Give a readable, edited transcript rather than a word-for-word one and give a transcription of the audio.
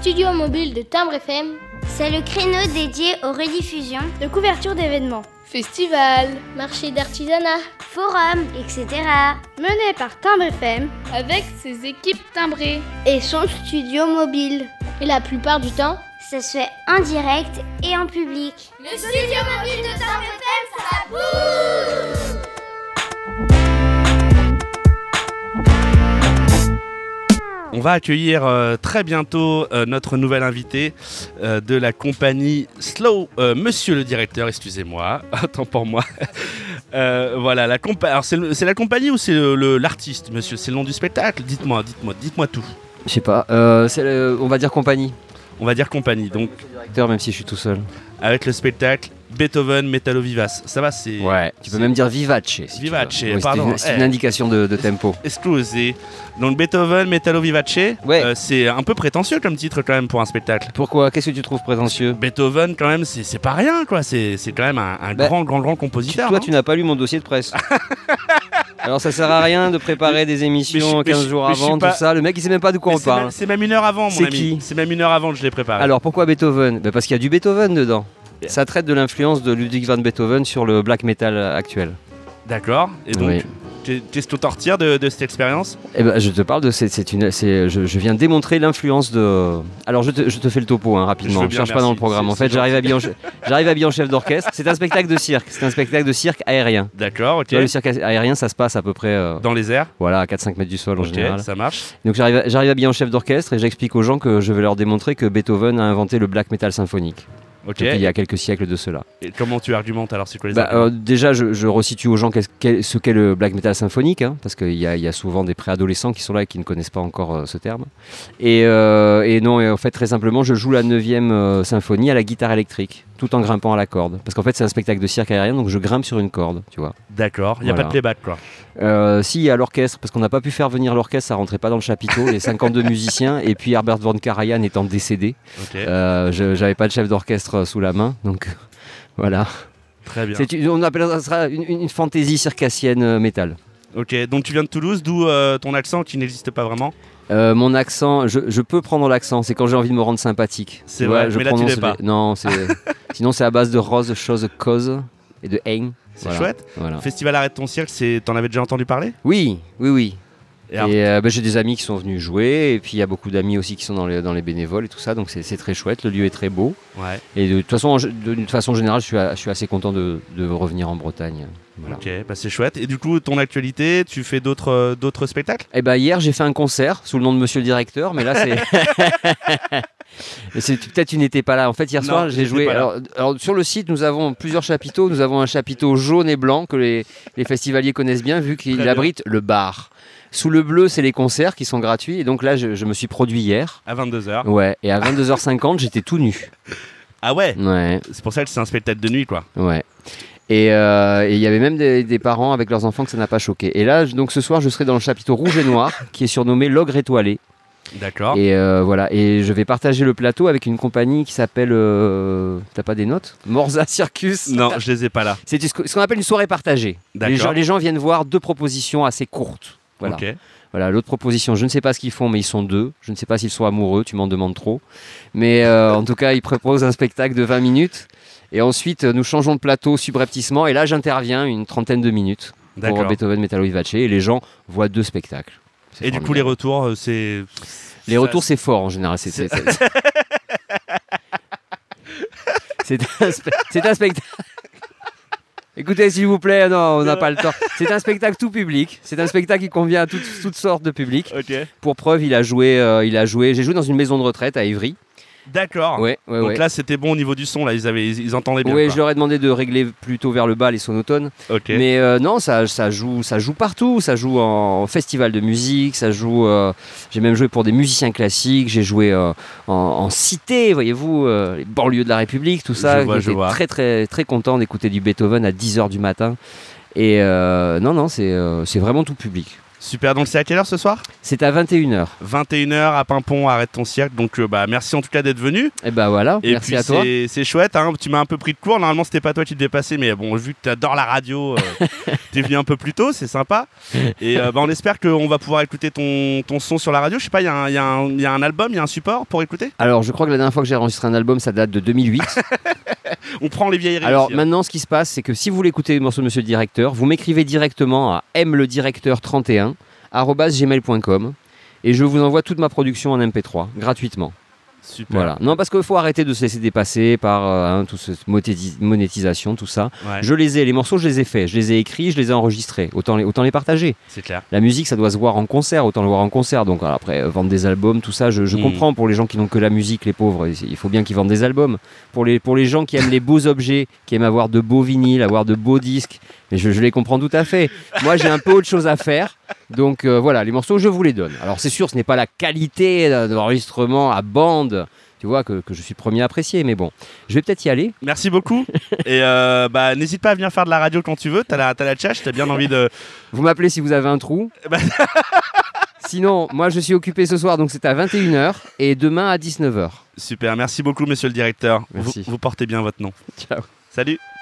studio mobile de Timbre FM, c'est le créneau dédié aux rediffusions, de couverture d'événements, festivals, marchés d'artisanat, forums, etc. mené par Timbre FM avec ses équipes timbrées et son studio mobile. Et la plupart du temps, ça se fait en direct et en public. Le studio mobile de Timbre FM, ça bouge! On va accueillir très bientôt notre nouvel invité de la compagnie Slow. Monsieur le directeur, excusez-moi, attends pour moi. Voilà, alors c'est la compagnie ou c'est l'artiste, monsieur? C'est le nom du spectacle? Dites-moi tout. Je sais pas, on va dire compagnie. On va dire compagnie, donc. Directeur, même si je suis tout seul. Avec le spectacle Beethoven Metallo Vivace. Ça va, c'est. Ouais, tu peux même dire vivace. Si Vivace, oui, pardon. C'est une indication de tempo. Excusez. Donc Beethoven Metallo Vivace, ouais. C'est un peu prétentieux comme titre quand même pour un spectacle. Pourquoi? Qu'est-ce que tu trouves prétentieux? Beethoven, quand même, c'est pas rien, quoi. C'est quand même un grand compositeur. Toi, tu n'as pas lu mon dossier de presse. Alors ça sert à rien de préparer des émissions 15 jours avant, tout ça. Le mec il sait même pas de quoi on parle. C'est même une heure avant, mon ami. Qui? C'est même une heure avant que je l'ai préparé. Alors pourquoi Beethoven? Parce qu'il y a du Beethoven dedans. Yeah. Ça traite de l'influence de Ludwig van Beethoven sur le black metal actuel. D'accord. Et donc, oui. Qu'est-ce que tu en retires de cette expérience? Je te parle de je viens démontrer l'influence de. Alors je te fais le topo rapidement. Je cherche pas dans le programme. En fait, j'arrive habillé en chef d'orchestre. C'est un spectacle de cirque. C'est un spectacle de cirque aérien. D'accord, ok. Tu vois, le cirque aérien, ça se passe à peu près dans les airs. Voilà, à 4-5 mètres du sol en général. Ça marche. Donc j'arrive habillé en chef d'orchestre et j'explique aux gens que je vais leur démontrer que Beethoven a inventé le black metal symphonique. Okay. Il y a quelques siècles de cela. Et comment tu argumentes alors? C'est quoi les arguments? Déjà, je resitue aux gens ce qu'est le black metal symphonique, parce qu'il y a souvent des préadolescents qui sont là et qui ne connaissent pas encore ce terme. Et en fait, très simplement, je joue la 9e symphonie à la guitare électrique, tout en grimpant à la corde. Parce qu'en fait, c'est un spectacle de cirque aérien, donc je grimpe sur une corde, tu vois. D'accord, il n'y a pas de playback, quoi. Si, il y a l'orchestre, parce qu'on n'a pas pu faire venir l'orchestre, ça rentrait pas dans le chapiteau, les 52 musiciens, et puis Herbert von Karajan étant décédé, j'avais pas de chef d'orchestre sous la main, donc voilà. Très bien. On appellera ça une fantaisie circassienne métal. Ok, donc tu viens de Toulouse, d'où ton accent qui n'existe pas vraiment? Mon accent, je peux prendre l'accent, c'est quand j'ai envie de me rendre sympathique. C'est vrai, mais là tu l'es pas. Non, sinon c'est à base de rose, chose, cause et de haine. C'est chouette. Voilà. Festival Arrête ton cirque, t'en avais déjà entendu parler? Oui. Et alors... j'ai des amis qui sont venus jouer, et puis il y a beaucoup d'amis aussi qui sont dans les bénévoles et tout ça, donc c'est très chouette, le lieu est très beau. Ouais. Et de toute façon générale, je suis assez content de revenir en Bretagne. Voilà. Ok, c'est chouette. Et du coup, ton actualité, tu fais d'autres spectacles? Hier, j'ai fait un concert sous le nom de Monsieur le Directeur, mais là c'est... Peut-être tu n'étais pas là. En fait, hier soir, j'ai joué. Alors, sur le site, nous avons plusieurs chapiteaux. Nous avons un chapiteau jaune et blanc que les festivaliers connaissent bien, vu qu'il abrite le bar. Sous le bleu, c'est les concerts qui sont gratuits. Et donc là, je me suis produit hier. À 22h. Ouais, et à 22h50, j'étais tout nu. Ah ouais? Ouais. C'est pour ça que c'est un spectacle de nuit, quoi. Ouais. Et il y avait même des parents avec leurs enfants que ça n'a pas choqué. Et là, donc ce soir, je serai dans le chapiteau rouge et noir, qui est surnommé l'Ogre étoilé. D'accord. Et voilà, et je vais partager le plateau avec une compagnie qui s'appelle, t'as pas des notes? Morza Circus. Non, je les ai pas là. C'est ce qu'on appelle une soirée partagée. Les gens viennent voir 2 propositions assez courtes. Voilà. Okay. Voilà, l'autre proposition, je ne sais pas ce qu'ils font, mais ils sont 2. Je ne sais pas s'ils sont amoureux, tu m'en demandes trop. Mais en tout cas, ils proposent un spectacle de 20 minutes. Et ensuite, nous changeons de plateau subrepticement. Et là, j'interviens une 30aine de minutes pour Beethoven Metallo Vivace. Et les gens voient 2 spectacles. Et du coup, les retours, c'est... Les retours, c'est fort en général. C'est un spectacle... Écoutez, s'il vous plaît, non, on n'a pas le temps. C'est un spectacle tout public. C'est un spectacle qui convient à toutes sortes de publics. Okay. Pour preuve, j'ai joué dans une maison de retraite à Ivry. D'accord. Donc là, c'était bon au niveau du son, là, ils entendaient bien. Oui, je leur ai demandé de régler plutôt vers le bas les sonotones. Okay. Mais non, ça joue partout. Ça joue en festival de musique, ça joue. J'ai même joué pour des musiciens classiques. J'ai joué en cité, voyez-vous, les banlieues de la République, tout ça. J'étais très très très content d'écouter du Beethoven à 10h du matin. Et non, c'est vraiment tout public. Super, donc c'est à quelle heure ce soir ? C'est à 21h. 21h à Pimpon, arrête ton cirque. Donc merci en tout cas d'être venu. Et bah voilà, Et merci puis à toi. c'est chouette, hein, tu m'as un peu pris de court. Normalement c'était pas toi qui devais passer, mais bon, vu que tu adores la radio, t'es venu un peu plus tôt, c'est sympa. Et on espère qu'on va pouvoir écouter ton son sur la radio. Je sais pas, il y a un album, il y a un support pour écouter ? Alors je crois que la dernière fois que j'ai enregistré un album, ça date de 2008. On prend les vieilleries. Alors aussi, hein. maintenant, ce qui se passe, c'est que si vous voulez écouter le morceau de Monsieur le Directeur, vous m'écrivez directement à mledirecteur31@gmail.com et je vous envoie toute ma production en MP3 gratuitement. Super. Voilà. Non, parce qu'il faut arrêter de se laisser dépasser par toute cette monétisation, tout ça. Ouais, Les morceaux, je les ai faits, je les ai écrits, je les ai enregistrés. Autant les partager. c'est clair. La musique, ça doit se voir en concert, autant le voir en concert. Donc voilà, après, vendre des albums, tout ça, je comprends pour les gens qui n'ont que la musique, les pauvres. Il faut bien qu'ils vendent des albums. Pour les gens qui aiment les beaux objets, qui aiment avoir de beaux vinyles, avoir de beaux disques, mais je les comprends tout à fait. Moi, j'ai un peu autre chose à faire. Donc voilà, les morceaux, je vous les donne. Alors c'est sûr, ce n'est pas la qualité d'enregistrement à bande, tu vois, que je suis premier à apprécier. Mais bon, je vais peut-être y aller. Merci beaucoup. Et n'hésite pas à venir faire de la radio quand tu veux. T'as la tchatche, t'as bien envie de... Vous m'appelez si vous avez un trou. Sinon, moi, je suis occupé ce soir, donc c'est à 21h et demain à 19h. Super, merci beaucoup monsieur le directeur. Merci. Vous portez bien votre nom. Ciao. Salut.